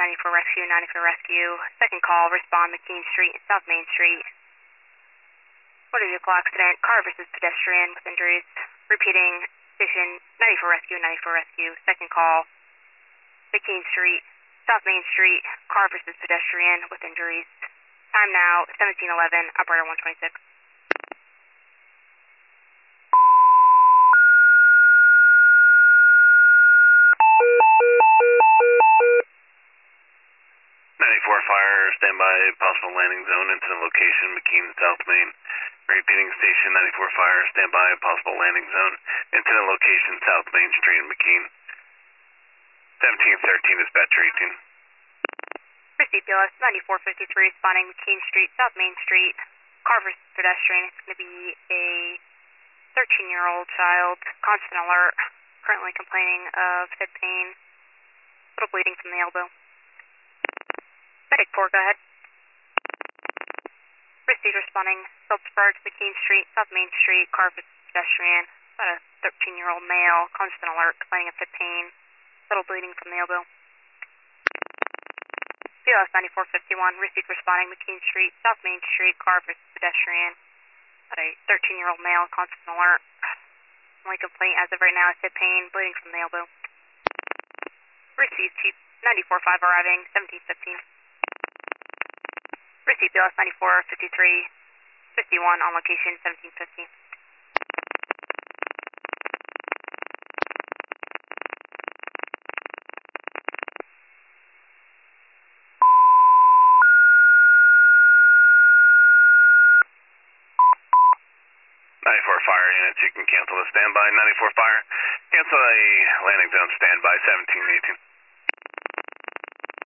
94 Rescue, 94 Rescue. Second call, respond McKean Street, South Main Street. Motor vehicle accident, car versus pedestrian with injuries. Repeating, station 94 Rescue, 94 Rescue. Second call, McKean Street, South Main Street, car versus pedestrian with injuries. Time now, 17:11, operator 126. 94 Fire, standby, possible landing zone, incident location, McKean, South Main. Repeating, station 94 Fire, standby, possible landing zone, incident location, South Main Street, McKean. 1713, dispatcher 18. Receive BLS 9453, responding McKean Street, South Main Street, car versus pedestrian. It's going to be a 13-year-old child, constant alert, currently complaining of hip pain, little bleeding from the elbow. Medic 4, go ahead. Receive responding, Phillipsburg, McKean Street, South Main Street, car versus pedestrian. About a 13-year-old male, constant alert, complaining of hip pain, little bleeding from the elbow. BLS 9451, receive responding, McKean Street, South Main Street, car versus pedestrian. About a 13-year-old male, constant alert. Only complaint as of right now is hip pain, bleeding from the elbow. Receive Chief 94-5 arriving, 1715. Receive BLS 9453, 51 on location, 1715. Fire units, you can cancel the standby. 94 Fire, cancel a landing zone standby 1718.